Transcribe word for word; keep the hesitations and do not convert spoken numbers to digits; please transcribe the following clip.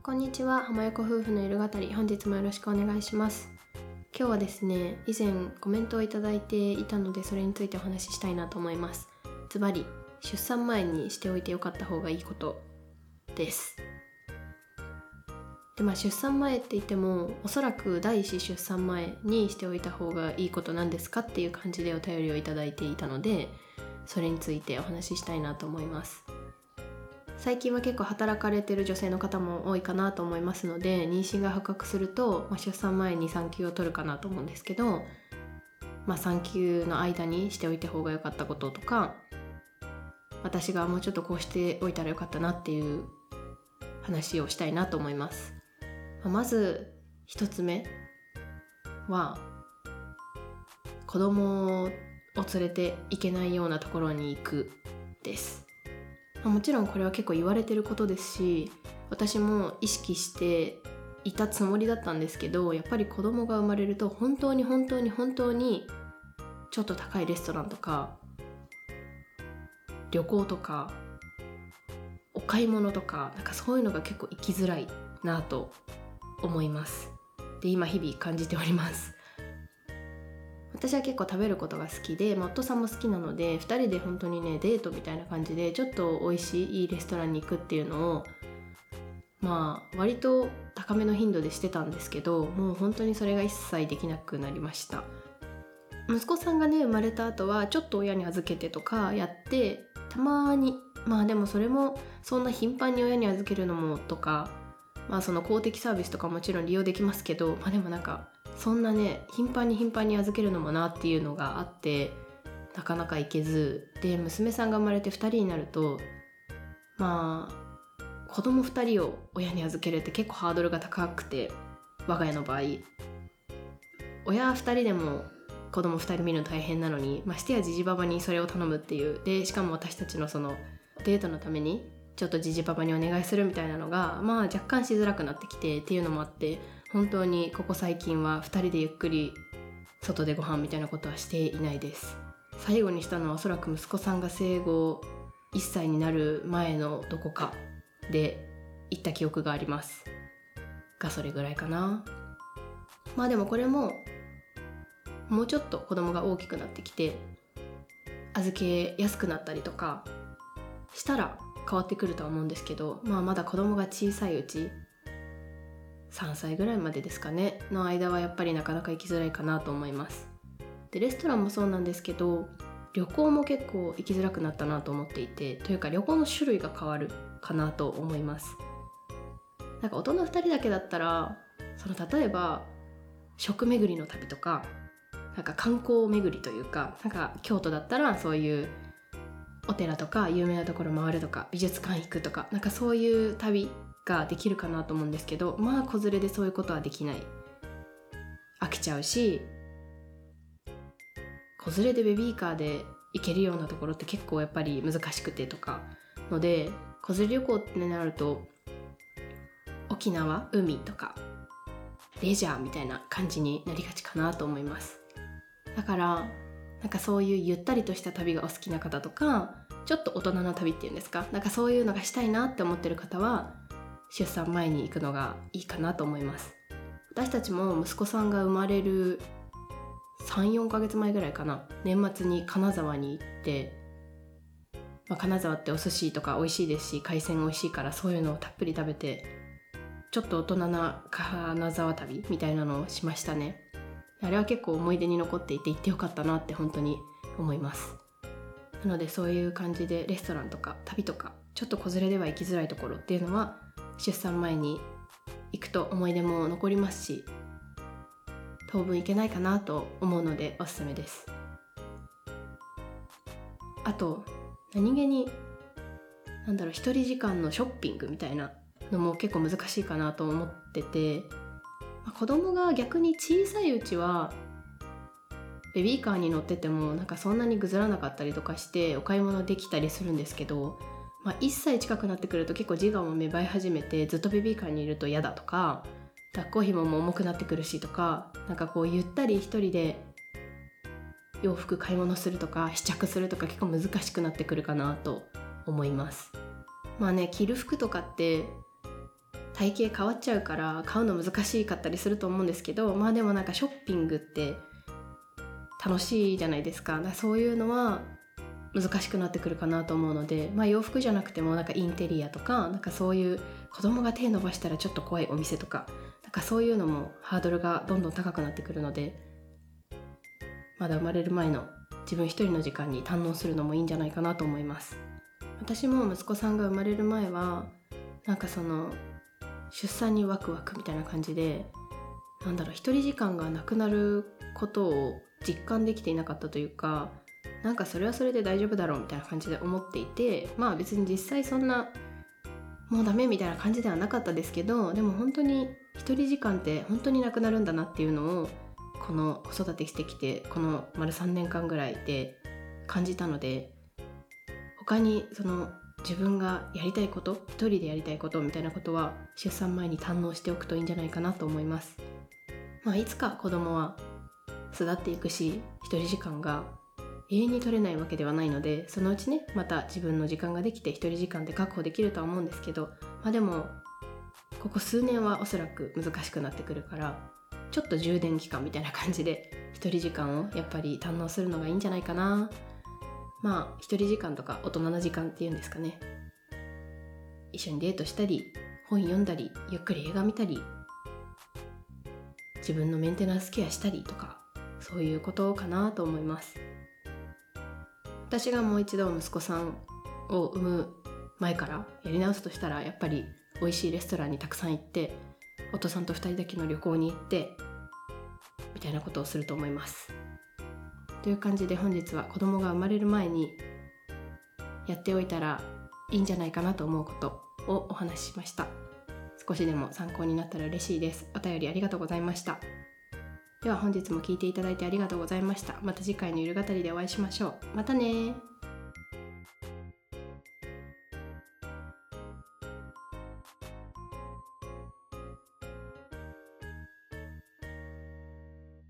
こんにちは、浜横夫婦のゆる語り、本日もよろしくお願いします。今日はですね、以前コメントをいただいていたので、それについてお話ししたいなと思います。ズバリ、出産前にしておいてよかった方がいいことです。で、まあ、出産前って言っても、おそらく第一子出産前にしておいた方がいいことなんですかっていう感じでお便りをいただいていたので、それについてお話ししたいなと思います。最近は結構働かれてる女性の方も多いかなと思いますので、妊娠が発覚すると、まあ、出産前に産休を取るかなと思うんですけど、まあ、産休の間にしておいた方が良かったこととか、私がもうちょっとこうしておいたらよかったなっていう話をしたいなと思います。まあ、まず一つ目は、子供を連れて行けないようなところに行くです。もちろんこれは結構言われてることですし、私も意識していたつもりだったんですけど、やっぱり子供が生まれると本当に本当に本当にちょっと高いレストランとか旅行とかお買い物とか、なんかそういうのが結構行きづらいなと思います。で、今日々感じております。私は結構食べることが好きで、まあ、夫さんも好きなので、ふたりで本当にね、デートみたいな感じでちょっと美味しいいいレストランに行くっていうのを、まあ割と高めの頻度でしてたんですけど、もう本当にそれが一切できなくなりました。息子さんがね、生まれた後はちょっと親に預けてとかやって、たまに、まあでもそれもそんな頻繁に親に預けるのもとか、まあその公的サービスとかもちろん利用できますけど、まあでもなんかそんなね、頻繁に頻繁に預けるのもなっていうのがあって、なかなか行けず、で、娘さんが生まれてふたりになると、まあ子供ふたりを親に預けるって結構ハードルが高くて、我が家の場合親ふたりでも子供ふたり見るの大変なのに、ましてやジジババにそれを頼むっていう、でしかも私たちのそのデートのためにちょっとジジババにお願いするみたいなのが、まあ若干しづらくなってきてっていうのもあって、本当にここ最近はふたりでゆっくり外でご飯みたいなことはしていないです。最後にしたのはおそらく息子さんが生後いっさいになる前のどこかで行った記憶がありますが、それぐらいかな。まあでもこれももうちょっと子供が大きくなってきて預けやすくなったりとかしたら変わってくるとは思うんですけど、まあまだ子供が小さいうちさんさいぐらいまでですかねの間はやっぱりなかなか行きづらいかなと思います。で、レストランもそうなんですけど、旅行も結構行きづらくなったなと思っていて、というか旅行の種類が変わるかなと思います。なんか大人ふたりだけだったら、その例えば食巡りの旅とか、なんか観光巡りというか、なんか京都だったらそういうお寺とか有名なところ回るとか美術館行くとか、なんかそういう旅ができるかなと思うんですけど、まあ子連れでそういうことはできない。飽きちゃうし、子連れでベビーカーで行けるようなところって結構やっぱり難しくてとかので、子連れ旅行ってなると沖縄、海とかレジャーみたいな感じになりがちかなと思います。だからなんかそういうゆったりとした旅がお好きな方とか、ちょっと大人の旅っていうんですか、なんかそういうのがしたいなって思ってる方は出産前に行くのがいいかなと思います。私たちも息子さんが生まれるさん、よんかげつまえぐらいかな、年末に金沢に行って、まあ、金沢ってお寿司とか美味しいですし、海鮮美味しいからそういうのをたっぷり食べて、ちょっと大人な金沢旅みたいなのをしましたね。あれは結構思い出に残っていて行ってよかったなって本当に思います。なのでそういう感じでレストランとか旅とかちょっと子連れでは行きづらいところっていうのは出産前に行くと思い出も残りますし、当分行けないかなと思うのでおすすめです。あと何気になんだろう、一人時間のショッピングみたいなのも結構難しいかなと思ってて、子供が逆に小さいうちはベビーカーに乗っててもなんかそんなにぐずらなかったりとかしてお買い物できたりするんですけど、まあ、いっさい近くなってくると結構自我も芽生え始めて、ずっとベビーカーにいると嫌だとか、抱っこ紐も重くなってくるしとか、なんかこうゆったり一人で洋服買い物するとか試着するとか結構難しくなってくるかなと思います。まあね、着る服とかって体型変わっちゃうから買うの難しかったりすると思うんですけど、まあでもなんかショッピングって楽しいじゃないですか。だからそういうのは難しくなってくるかなと思うので、まあ、洋服じゃなくてもなんかインテリアとか、なんかそういう子供が手伸ばしたらちょっと怖いお店とか、なんかそういうのもハードルがどんどん高くなってくるので、まだ生まれる前の自分一人の時間に堪能するのもいいんじゃないかなと思います。私も息子さんが生まれる前はなんかその出産にワクワクみたいな感じで、なんだろう、一人時間がなくなることを実感できていなかったというか、なんかそれはそれで大丈夫だろうみたいな感じで思っていて、まあ別に実際そんなもうダメみたいな感じではなかったですけど、でも本当に一人時間って本当になくなるんだなっていうのをこの子育てしてきてこの丸さんねんかんぐらいで感じたので、他にその自分がやりたいこと、一人でやりたいことみたいなことは出産前に堪能しておくといいんじゃないかなと思います。まあいつか子供は巣立っていくし、一人時間が永遠に取れないわけではないので、そのうちねまた自分の時間ができて一人時間で確保できるとは思うんですけど、まあでもここ数年はおそらく難しくなってくるから、ちょっと充電期間みたいな感じで一人時間をやっぱり堪能するのがいいんじゃないかな。まあ一人時間とか大人の時間っていうんですかね。一緒にデートしたり、本読んだり、ゆっくり映画見たり、自分のメンテナンスケアしたりとか、そういうことかなと思います。私がもう一度息子さんを産む前からやり直すとしたら、やっぱり美味しいレストランにたくさん行って、お父さんとふたりだけの旅行に行ってみたいなことをすると思います。という感じで本日は子供が生まれる前にやっておいたらいいんじゃないかなと思うことをお話ししました。少しでも参考になったら嬉しいです。お便りありがとうございました。では本日も聞いていただいてありがとうございました。また次回のゆる語りでお会いしましょう。またね。